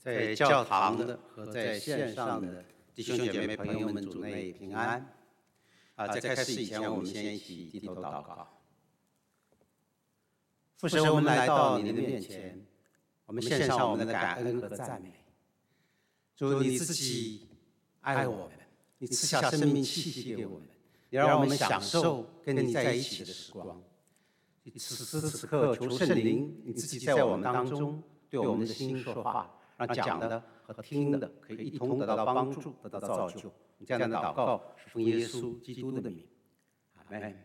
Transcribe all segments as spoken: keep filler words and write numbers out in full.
在教堂的和在线上的弟兄姐妹朋友们，主内平安。啊，在开始以前，我们先一起低头祷告。父神，我们来到你的面前，我们献上我们的感恩和赞美。主，你自己爱我们，你赐下生命气息给我们，你让我们享受跟你在一起的时光。此时此刻，求圣灵你自己在我们当中对我们的心说话，让讲的和听的可以一同得到帮助，得到造就。这样的祷告是奉耶稣基督的名，阿门。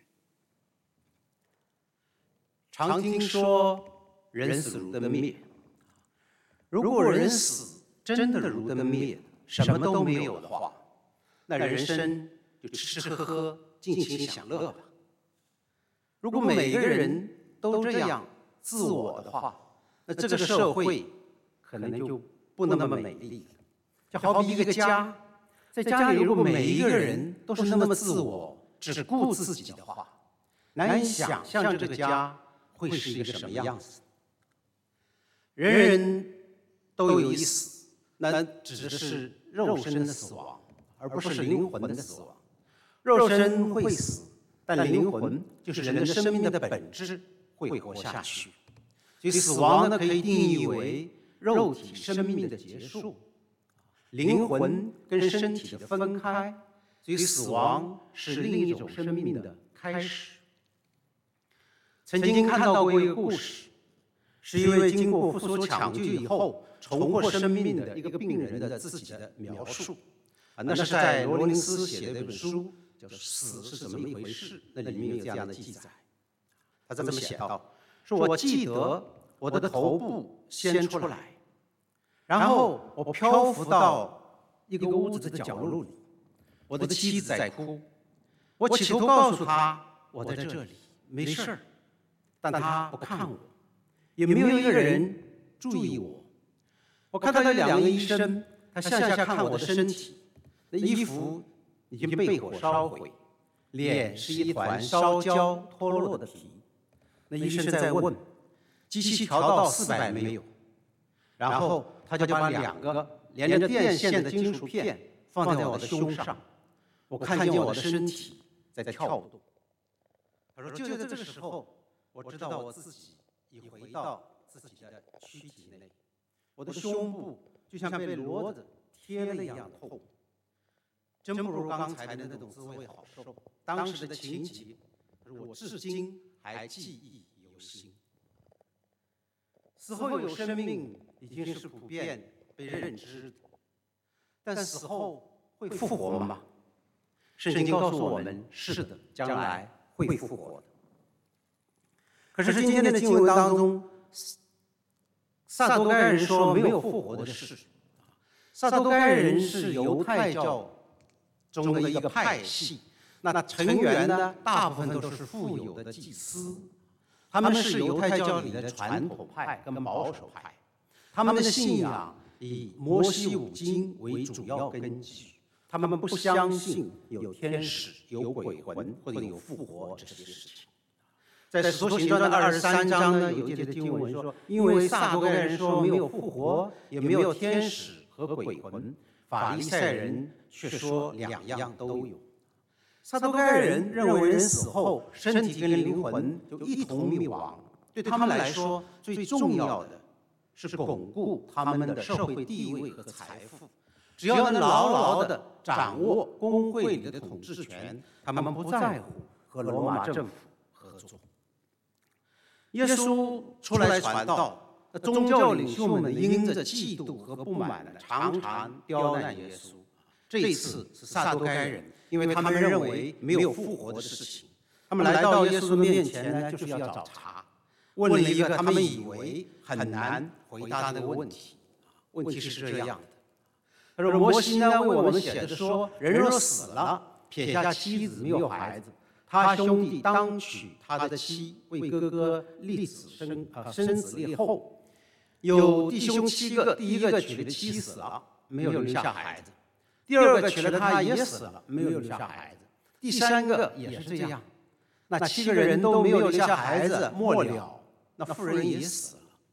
常听说人死如灯灭，如果人死真的如灯灭，什么都没有的话，那人生就吃吃喝喝，尽情享乐吧。如果每个人都这样自我的话，那这个社会可能就不那么美丽了。就好比一个家，在家里如果每一个人都是那么自我，只顾自己的话，难以想象这个家会是一个什么样子。人人都有一死，那只是肉身的死亡，而不是灵魂的死亡。肉身会死，但灵魂就是人的生命的本质会活下去。所以死亡呢，可以定义为肉体生命的结束，灵魂跟身体的分开，所以死亡是另一种生命的开始。曾经看到过一个故事，是一位经过复苏抢救以后重获生命的一个病人的自己的描述。啊，那是在罗林斯写的一本书，叫《死是怎么一回事》，那里面有这样的记载。他这么写道：说我记得我的头部先出来，然后我漂浮到一个屋子的角落里，我的妻子在哭，我企图告诉她我在这里没事儿，但她不看我，也没有一个人注意我。我看到有两个医生，他向下看我的身体，那衣服已经被火烧毁，脸是一团烧焦脱落的皮。那医生在问：机器调到四百没有？然后他就把两个连着电线的金属片放在我的胸上，我看见我的身体在跳动。他说：就在这个时候，我知道我自己已回到自己的躯体内，我的胸部就像被骡子贴了一样痛，真不如刚才的那种滋味好受。当时的情景，我至今还记忆犹新。死后有生命已经是普遍被认知的，但死后会复活吗？圣经告诉我们，是的，将来会复活的。可是今天的经文当中，撒都该人说没有复活的事。撒都该人是犹太教中的一个派系，那成员呢，大部分都是富有的祭司。他们是犹太教里的传统派跟保守派，他们的信仰以摩西五经为主要根据，他们不相信有天使、有鬼魂或者有复活这些事情。在《使徒行传》的二十三章呢，有一节的经文说，因为撒都该人说没有复活，也没有天使和鬼魂，法利赛人却说两样都有。撒都该人认为人死后身体跟灵魂就一同灭亡，对他们来说最重要的是巩固他们的社会地位和财富。只要能牢牢地掌握公会里的统治权，他们不在乎和罗马政府合作。耶稣出来传道，那宗教领袖们因着嫉妒和不满，常常刁难耶稣。这一次是撒都该人，因为他们认为没有复活的事情，他们来到耶稣的面前呢，就是要找茬，问了一个他们以为很难回答的问题。问题是这样的：他说，摩西呢为我们写着说，人若死了，撇下妻子没有孩子，他兄弟当娶他的妻，为哥哥立子生啊生子立后。有弟兄七个，第一个娶的妻死了，没有留下孩子。第二个娶了他也死了，没有留下孩子。第三个也是这样。那七个人都没有留下孩子，末了，那妇人也死了。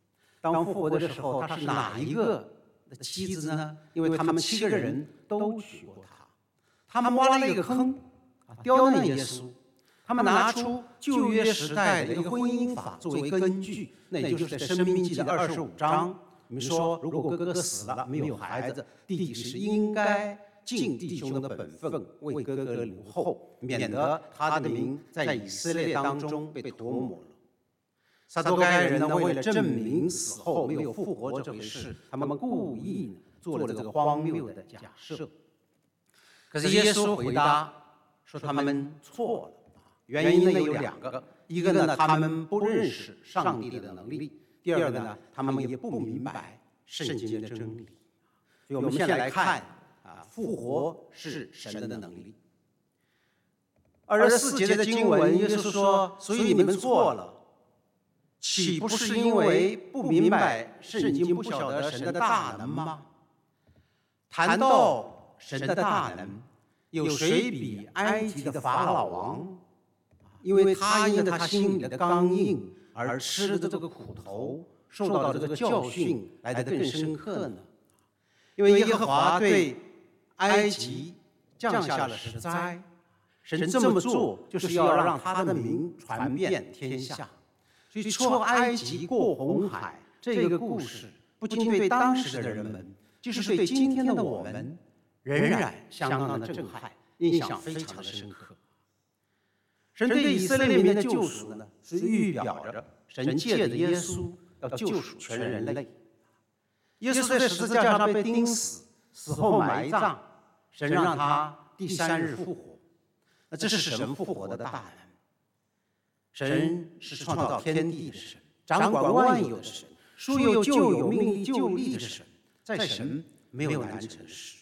当复活的时候，他是哪一个的妻子呢？因为他们七个人都娶过她。他们挖了一个坑，啊，刁难耶稣。他们拿出旧约时代的一个婚姻法作为根据，那也就是在《申命记》的二十五章，你们说，如果哥哥死了没有孩子，弟弟是应该尽弟兄的本分，为哥哥留后，免得他的名在以色列当中被涂抹了。撒都该人呢，为了证明死后没有复活这回事，他们故意做了这个荒谬的假设。可是耶稣回答说他们错了。原因呢有两个，一个呢他们不认识上帝的能力，第二个呢他们也不明白圣经的真理。所以我们先来看啊，复活是神的能力。二十四节的经文，耶稣说：“所以你们错了，岂不是因为不明白圣经，不晓得神的大能吗？”谈到神的大能，有谁比埃及的法老王？因为他因他心里的刚硬而吃的这个苦头，受到的这个教训来得更深刻呢？因为耶和华对埃及降下了十灾，神这么做就是要让他的名传遍天下。所以出埃及过红海这个故事，不仅对当时的人们，就是对今天的我们，仍然相当的震撼，印象非常的深刻。神对以色列民的救赎呢，是预表着神借着耶稣要救赎全人类。耶稣在十字架上被钉死，死后埋葬，神让他第三日复活。那这是神复活的大能。神是创造天地的神，掌管万有的神，说有就有，命立就立的神，在神没有难成的事。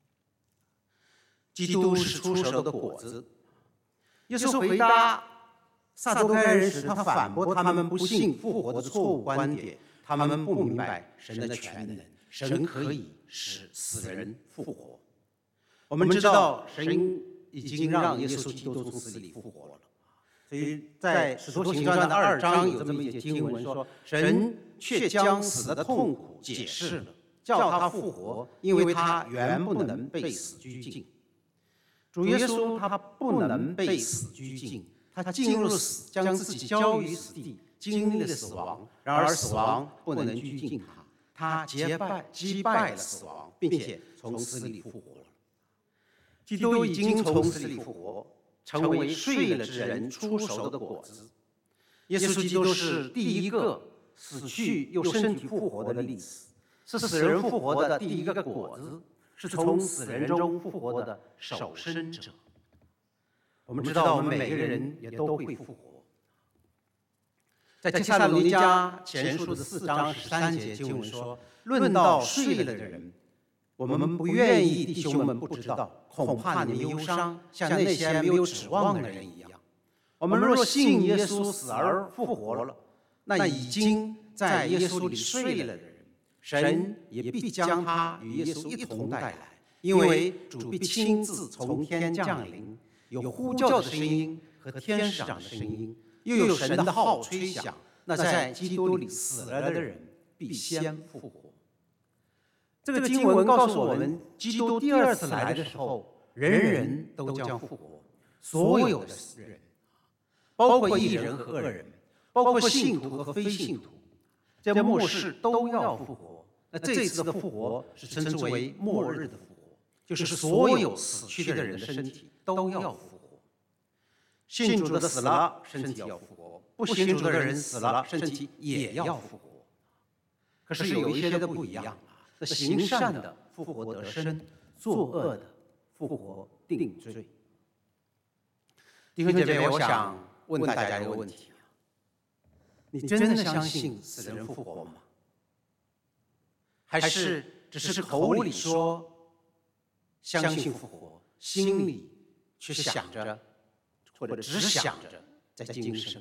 基督是出熟的果子。耶稣回答撒都该人时，他反驳他们不信复活的错误观点，他们不明白神的全能，神可以使死人复活。我们知道神已经让耶稣基督从死里复活了，所以在使徒行传的二章有这么一节经文说，神却将死的痛苦解释了，叫他复活，因为他原不能被死拘禁。主耶稣他不能被死拘禁，他进入死，将自己交于死地，经历了死亡。然而死亡不能拘禁他，他击败击败了死亡，并且从死里复活了。基督已经从死里复活，成为睡了之人出熟的果子。耶稣基督是第一个死去又身体复活的例子，是死人复活的第一个果子。是从死人中复活的首生者。我们知道，我们每个人也都会复活。在帖撒罗尼迦前书的四章十三节经文说：“论到睡了的人，我们不愿意弟兄们不知道，恐怕你们忧伤，像那些没有指望的人一样。我们若信耶稣死而复活了，那已经在耶稣里睡了的人，神也必将他与耶稣一同带来，因为主必亲自从天降临，有呼叫的声音和天使长的声音，又有神的号吹响。那在基督里死了的人必先复活。”这个经文告诉我们，基督第二次来的时候，人人都将复活，所有的人，包括义人和恶人，包括信徒和非信徒，在末世都要复活。那这次的复活是称之为末日的复活，就是所有死去的人的身体都要复活。信主的死了，身体要复活；不信主的人死了，身体也要复活。可是有一些的不一样，那行善的复活得生，作恶的复活定罪。弟兄姐妹，我想问大家一个问题：你真的相信死人复活吗？还是只是口里说相信复活，心里却想着或者只想着在今生？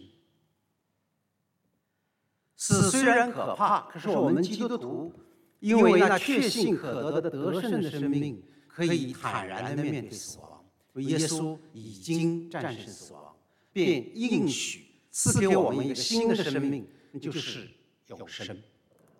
死虽然可怕，可是我们基督徒因为那确信可得的得胜的生命，可以坦然地面对死亡。为耶稣已经战胜死亡，便应许赐给我们一个新的生命，就是永生。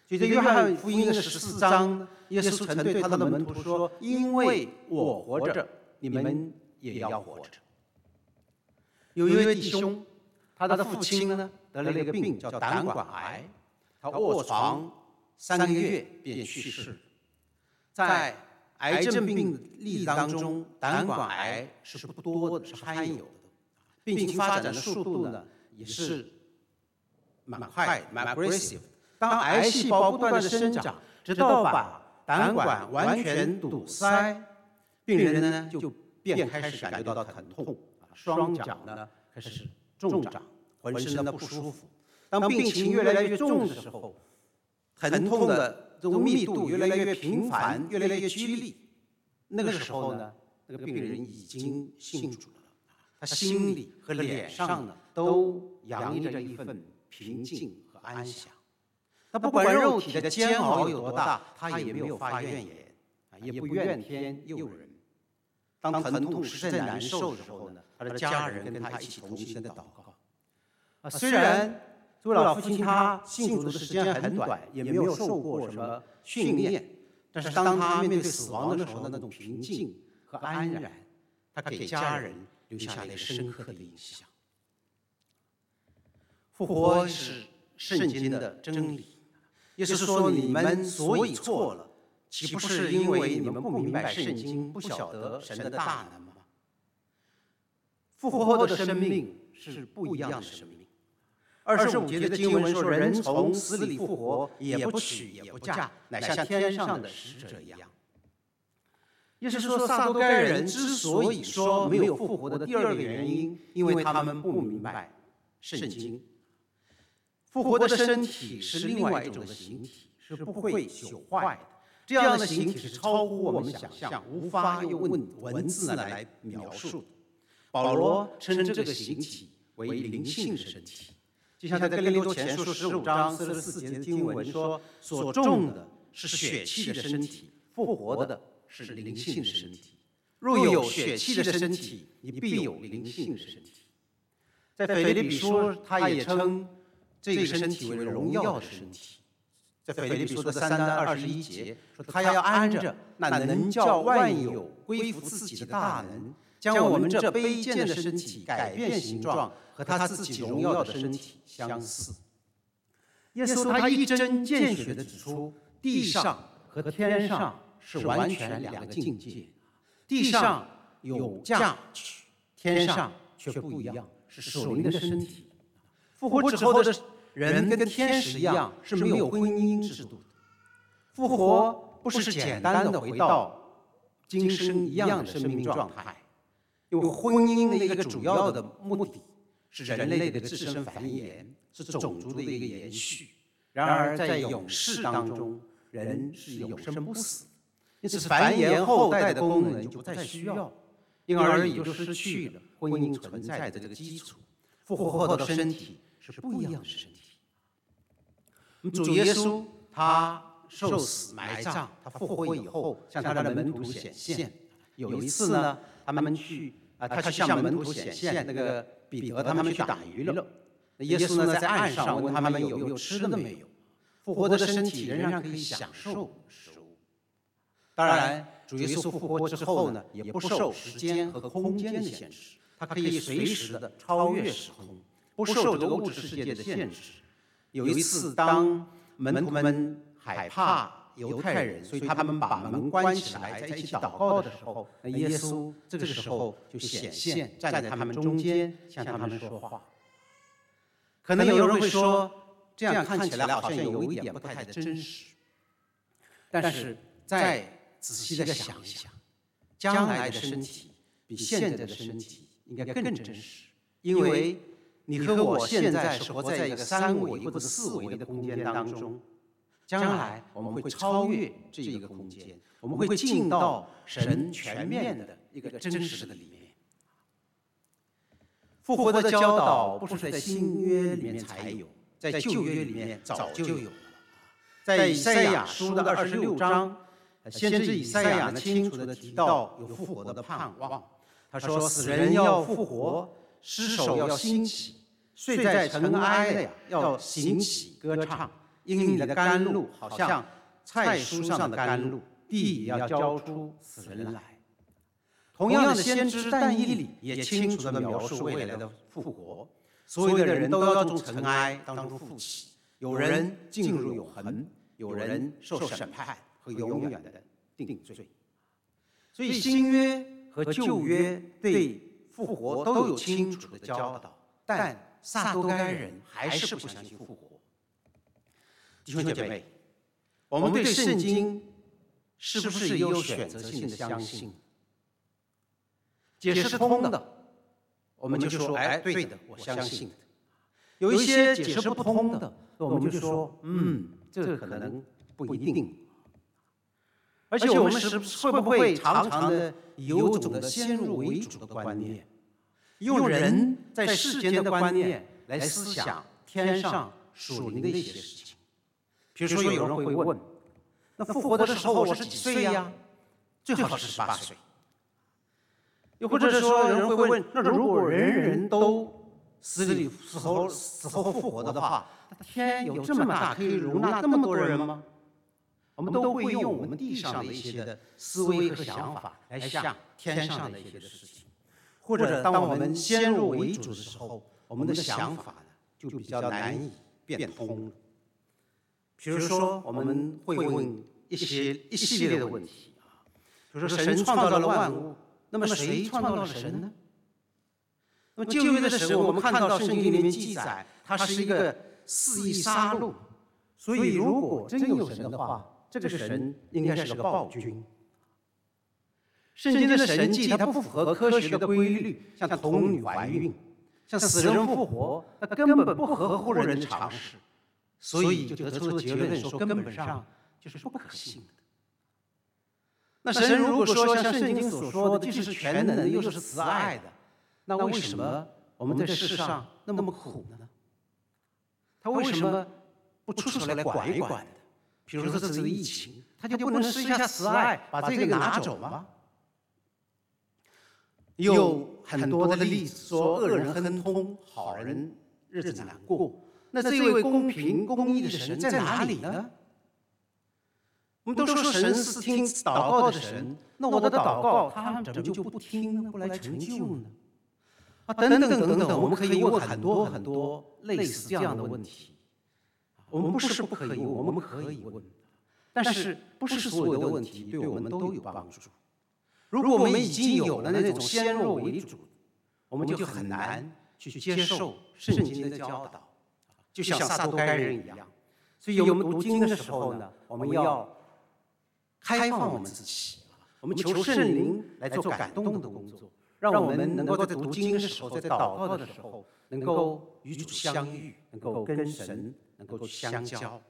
所以在约翰福音的十四章，耶稣曾对他的门徒说：“因为我活着，你们也要活着。”有一位弟兄，他的父亲呢得了一个病叫胆管癌，他卧床三个月便去世。在癌症病例当中，胆管癌是不多的，是罕有的，病情发展的速度呢也是蛮快、蛮 aggressive。当癌细胞不断的生长，直到把胆管完全堵塞，病人呢就便开始感觉到疼痛，双脚呢开始重长，浑身的不舒服。当病情越来越重的时候，疼痛的这种密度越来越频繁，越来越剧烈。那个时候呢，那个病人已经信主了，他心里和脸上呢都洋溢着一份平静和安详。他不管肉体的煎熬有多大，他也没有发怨言，也不怨天尤人。当疼痛实在难受的时候呢，他的家人跟他一起同心的祷告。啊，虽然这位老父亲他信主的时间很短，也没有受过什么训练，但是当他面对死亡的时候，那种平静和安然，他给家人留下了一个深刻的印象。复活是圣经的真理。耶稣说：“你们所以错了，岂不是因为你们不明白圣经，不晓得神的大能吗？”复活后的生命是不一样的生命。二十五节的经文说：“人从死里复活，也不娶也不嫁，乃像天上的使者一样。”耶稣说，撒都该人之所以说没有复活的第二个原因，因为他们不明白圣经。复活的身体是另外一种的形体，是不会朽坏的。这样的形体是超乎我们想象，无法用文字来描述的。保罗称这个形体为灵性的身体，就像在哥林多前书十五章四十四节的经文说：“所种的是血气的身体，复活的是灵性的身体。若有血气的身体，你必有灵性的身体。”在腓立比书，他也称这个身体为荣耀的身体。在腓立比书的三章二十一节说，他要按着那能叫万有归服自己的大能，将我们这卑贱的身体改变形状，和他自己荣耀的身体相似。耶稣他一针见血地指出，地上和天上是完全两个境界。地上有嫁娶，天上却不一样，是属灵的身体。复活之后的人跟天使一样是没有婚姻制度的。复活不是简单的回到今生一样的生命状态，因为婚姻的一个主要的目的是人类的自身繁衍，是种族的一个延续。然而在永世当中，人是永生不死，因此繁衍后代的功能就不再需要，因而也就失去了婚姻存在的这个基础。复活后的身体是不一样的身体。主耶稣他受死埋葬，他复活以后向他的门徒显现。有一次呢，他们去啊，他去向门徒显现，那个彼得他们去打鱼了。那耶稣呢在岸上问他们有没有吃的没有？复活的身体仍然可以享受食物。当然，主耶稣复活之后呢，也不受时间和空间的限制，他可以随时的超越时空，不受这个物质世界的限制。有一次，当门徒们害怕犹太人，所以他们把门关起来，在一起祷告的时候，那耶稣这个时候就显现，站在他们中间，向他们说话。可能有人会说，这样看起来好像有一点不太的真实。但是再仔细的想一想，将来的身体比现在的身体应该更真实，因为你和我现在是活在一个三维或者四维的空间当中，将来我们会超越这一个空间，我们会进到神全面的一个真实的里面。复活的教导不是在新约里面才有，在旧约里面早就有了。在以赛亚书的二十六章，先知以赛亚呢清楚地提到有复活的盼望。他说：“死人要复活，尸首要兴起，睡在尘埃的呀要醒起歌唱， 因你的甘露好像菜蔬上的甘露，地也要交出死人来。同样的，先知但以理也清楚地描述未来的复活，所有的人都要从尘埃当中复起，有人进入永恒，有人受审判和永远的定罪。所以新约和旧约对复活都有清楚的教导，但撒都该人还是不相信复活。弟兄姐妹，我们对圣经是不是也有选择性的相信？解释通的，我们就说，哎，对的，我相信的。有一些解释不通的，我们就说，嗯，这可能不一定。而且我们是会不会常常的有种的先入为主的观念，用人在世间的观念来思想天上属灵的一些事情？比如说，有人会问，那复活的时候我是几岁呀？最好是十八岁。又或者说，有人会问，那如果人人都死里死后死后复活的话，天有这么大，可以容纳那么多人吗？我们都会用我们地上的一些的思维和想法来想天上的一些的事情，或者当我们先入为主的时候，我们的想法呢就比较难以变通了。比如说，我们会问一些一系列的问题啊，比如说神创造了万物，那么谁创造了神呢？那么旧约的神，我们看到圣经里面记载，他是一个肆意杀戮，所以如果真有神的话，这个神应该是个暴君。圣经的神迹它不符合科学的规律，像童女怀孕，像死人复活，那根本不合乎人的常识，所以就得出了结论说，根本上就是不可信的。那神如果说像圣经所说的，既是全能的，又是慈爱的，那为什么我们在世上那么苦呢？他为什么不出手来管一管呢？比如说这次的疫情，他就不能施一下慈爱，把这个拿走吗？有很多的例子说，恶人亨通，好人日子难过。那这位公平公义的神在哪里呢？我们都说神是听祷告的神，那我的祷告他怎么就不听呢？不来成就呢？啊，等等等等，我们可以问很多很多类似这样的问题。我们不是不可以问，我们可以问，但是不是所有的问题对我们都有帮助。如果我们已经有了那种先入为主，我们就很难去接受圣经的教导，就像撒都该人一样。所以我们读经的时候呢，我们要开放我们自己，我们求圣灵来做感动的工作，让我们能够在读经的时候，在祷告的时候，能够与主相遇，能够跟神能够相交。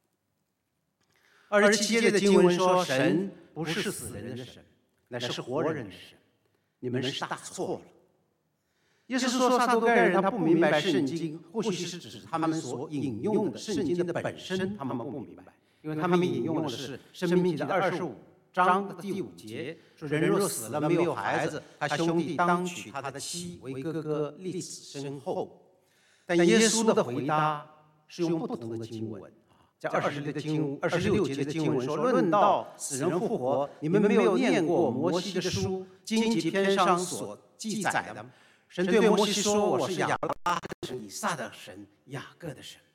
二十七节的经文说，神不是死人的神，乃是活人的神。你们是大错了。耶稣说，撒都该人他不明白圣经，或许是指他们所引用的圣经的本身，他们不明白，因为他们引用的是《申命记》的二十五章的第五节，说人若死了没有孩子，他兄弟当娶他的妻为哥哥，立子身后。但耶稣的回答是用不同的经文，在二十六的经二十六节的经文说，论到死人复活，你们没有念过摩西的书荆棘篇上所记载的。神对摩西说，我是亚伯拉罕的神，以撒的神，雅各的神。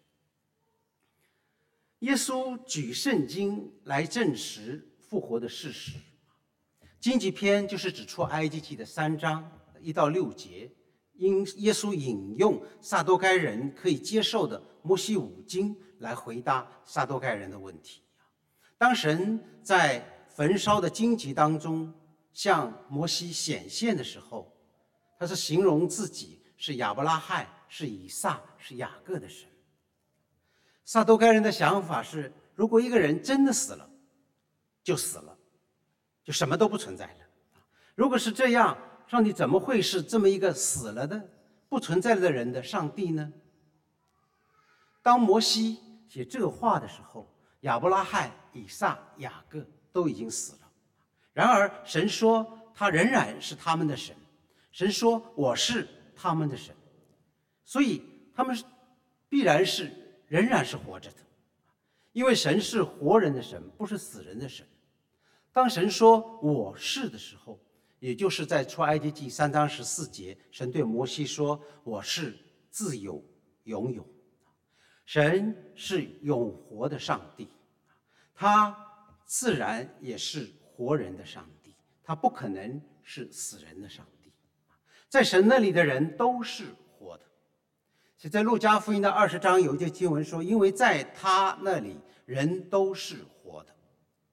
耶稣举圣经来证实复活的事实。荆棘篇就是指出埃及记的三章一到六节，因耶稣引用撒都该人可以接受的摩西五经来回答撒都该人的问题。当神在焚烧的荆棘当中向摩西显现的时候，他是形容自己是亚伯拉罕，是以撒，是雅各的神。撒都该人的想法是，如果一个人真的死了，就死了，就什么都不存在了。如果是这样，上帝怎么会是这么一个死了的、不存在的人的上帝呢？当摩西写这话的时候，亚伯拉罕、以撒、雅各都已经死了。然而神说他仍然是他们的神，神说我是他们的神，所以他们必然是仍然是活着的。 因为神是活人的神，不是死人的神。当神说我是的时候，也就是在出埃及记三章十四节，神对摩西说我是自有永有。神是永活的上帝，他自然也是活人的上帝，他不可能是死人的上帝。在神那里的人都是活的。所以在路加福音的二十章有一节经文说，因为在他那里人都是活的。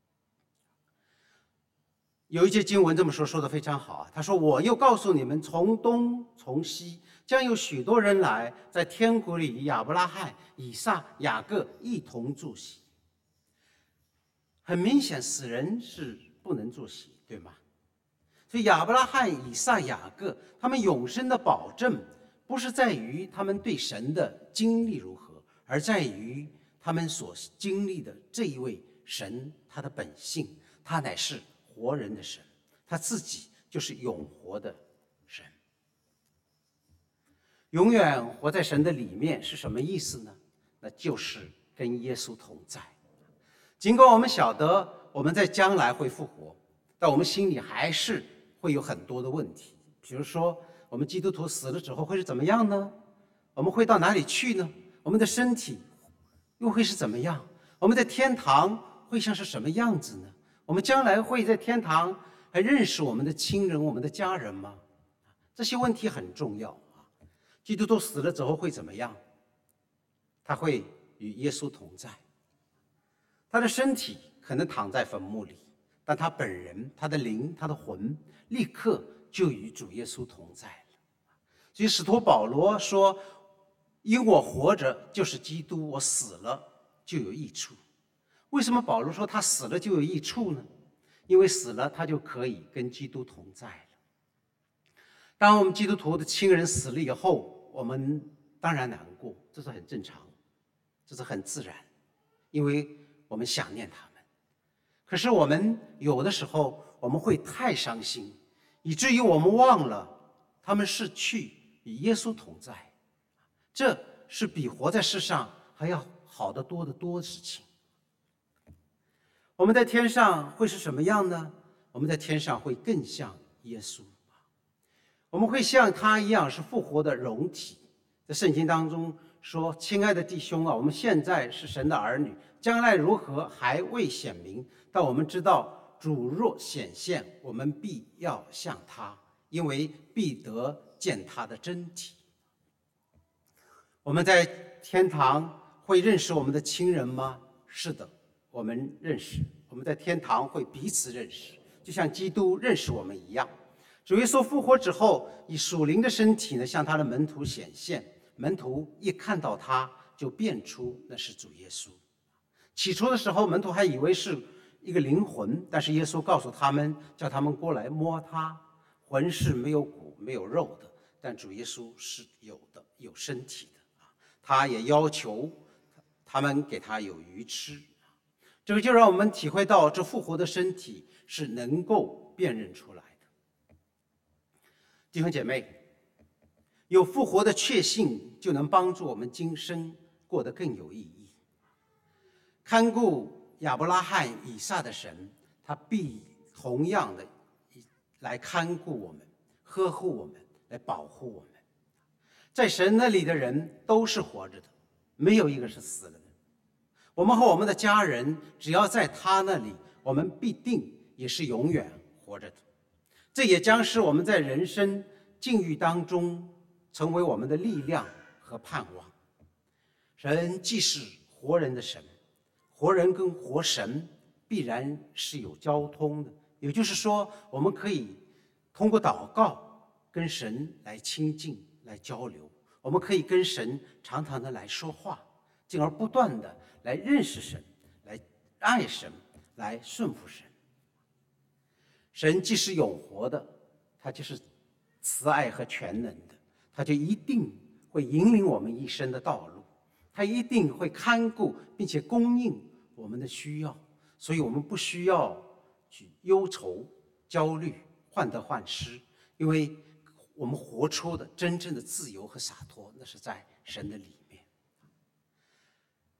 有一节经文这么说，说得非常好啊，他说我又告诉你们，从东从西将有许多人来，在天国里与亚伯拉罕、以撒、雅各一同坐席。很明显，死人是不能坐席，对吗？所以亚伯拉罕、以撒、雅各他们永生的保证，不是在于他们对神的经历如何，而在于他们所经历的这一位神，他的本性，他乃是活人的神，他自己就是永活的神。永远活在神的里面是什么意思呢？那就是跟耶稣同在。尽管我们晓得我们在将来会复活，但我们心里还是会有很多的问题。比如说，我们基督徒死了之后会是怎么样呢？我们会到哪里去呢？我们的身体又会是怎么样？我们在天堂会像是什么样子呢？我们将来会在天堂还认识我们的亲人、我们的家人吗？这些问题很重要啊。基督徒死了之后会怎么样？他会与耶稣同在。他的身体可能躺在坟墓里，但他本人、他的灵、他的魂，立刻就与主耶稣同在了。所以使徒保罗说：“因我活着就是基督，我死了就有益处。”为什么保罗说他死了就有益处呢？因为死了他就可以跟基督同在了。当我们基督徒的亲人死了以后，我们当然难过，这是很正常，这是很自然，因为我们想念他们。可是我们有的时候我们会太伤心，以至于我们忘了他们是去与耶稣同在，这是比活在世上还要好得多得多的事情。我们在天上会是什么样呢？我们在天上会更像耶稣，我们会像他一样是复活的容体。在圣经当中说：“亲爱的弟兄啊，我们现在是神的儿女，将来如何还未显明，但我们知道主若显现，我们必要像他，因为必得见他的真体。”我们在天堂会认识我们的亲人吗？是的，我们认识。我们在天堂会彼此认识，就像基督认识我们一样。主耶稣复活之后，以属灵的身体呢，向他的门徒显现。门徒一看到他，就辨出那是主耶稣。起初的时候，门徒还以为是一个灵魂，但是耶稣告诉他们，叫他们过来摸他，魂是没有骨没有肉的，但主耶稣是有的，有身体的。他也要求他们给他有鱼吃。这个就让我们体会到，这复活的身体是能够辨认出来的。弟兄姐妹，有复活的确信，就能帮助我们今生过得更有意义。看顾亚伯拉罕、以撒的神，他必同样的来看顾我们，呵护我们，来保护我们。在神那里的人都是活着的，没有一个是死了的。我们和我们的家人，只要在他那里，我们必定也是永远活着的。这也将是我们在人生境遇当中成为我们的力量和盼望。神既是活人的神，活人跟活神必然是有交通的，也就是说，我们可以通过祷告跟神来亲近、来交流，我们可以跟神常常的来说话，进而不断的来认识神，来爱神，来顺服神。神既是永活的，他就是慈爱和全能的，他就一定会引领我们一生的道路，他一定会看顾并且供应我们的需要，所以我们不需要去忧愁、焦虑、患得患失，因为我们活出的真正的自由和洒脱，那是在神的里面。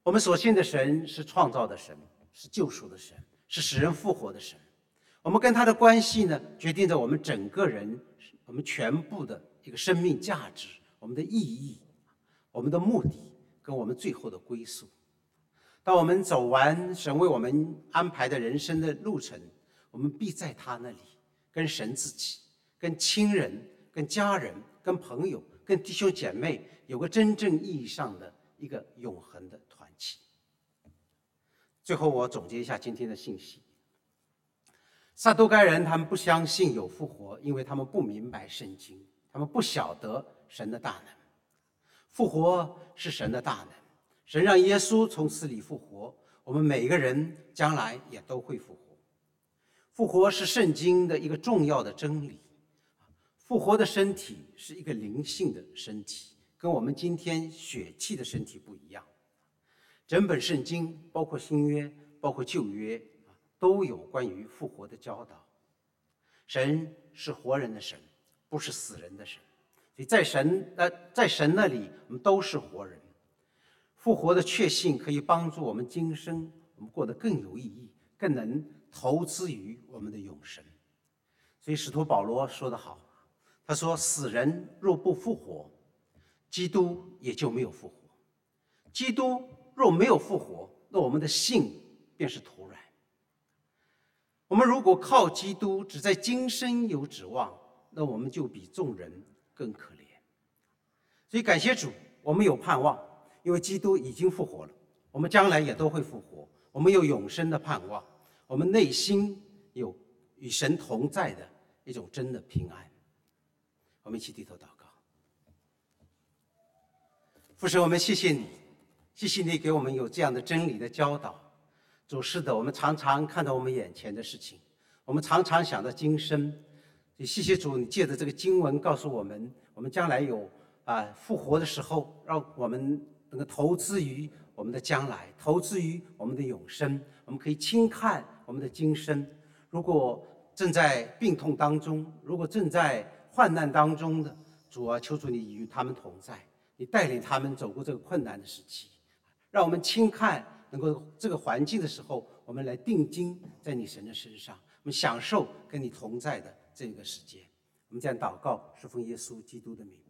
我们所信的神是创造的神，是救赎的神，是使人复活的神。我们跟他的关系呢，决定着我们整个人，我们全部的一个生命价值，我们的意义，我们的目的，跟我们最后的归宿。当我们走完神为我们安排的人生的路程，我们必在他那里，跟神自己、跟亲人、跟家人、跟朋友、跟弟兄姐妹，有个真正意义上的一个永恒的团契。最后，我总结一下今天的信息。撒都该人他们不相信有复活，因为他们不明白圣经，他们不晓得神的大能。复活是神的大能，神让耶稣从死里复活，我们每个人将来也都会复活。复活是圣经的一个重要的真理。复活的身体是一个灵性的身体，跟我们今天血气的身体不一样。整本圣经，包括新约，包括旧约，都有关于复活的教导。神是活人的神，不是死人的神，所以在神呃，在神那里，我们都是活人。复活的确信可以帮助我们今生我们过得更有意义，更能投资于我们的永生。所以使徒保罗说得好，他说：“死人若不复活，基督也就没有复活。基督若没有复活，那我们的信便是徒然。我们如果靠基督只在今生有指望，那我们就比众人更可怜。所以感谢主，我们有盼望，因为基督已经复活了，我们将来也都会复活，我们有永生的盼望，我们内心有与神同在的一种真的平安。”我们一起低头祷告。父神，我们谢谢你，谢谢你给我们有这样的真理的教导。主，是的，我们常常看到我们眼前的事情，我们常常想到今生。也谢谢主，你借着这个经文告诉我们，我们将来有啊复活的时候，让我们能够投资于我们的将来，投资于我们的永生。我们可以轻看我们的今生。如果正在病痛当中，如果正在患难当中的，主啊，求主你与他们同在，你带领他们走过这个困难的时期，让我们轻看能够这个环境的时候，我们来定睛在你神的身上，我们享受跟你同在的这个时间。我们这样祷告，是奉耶稣基督的名。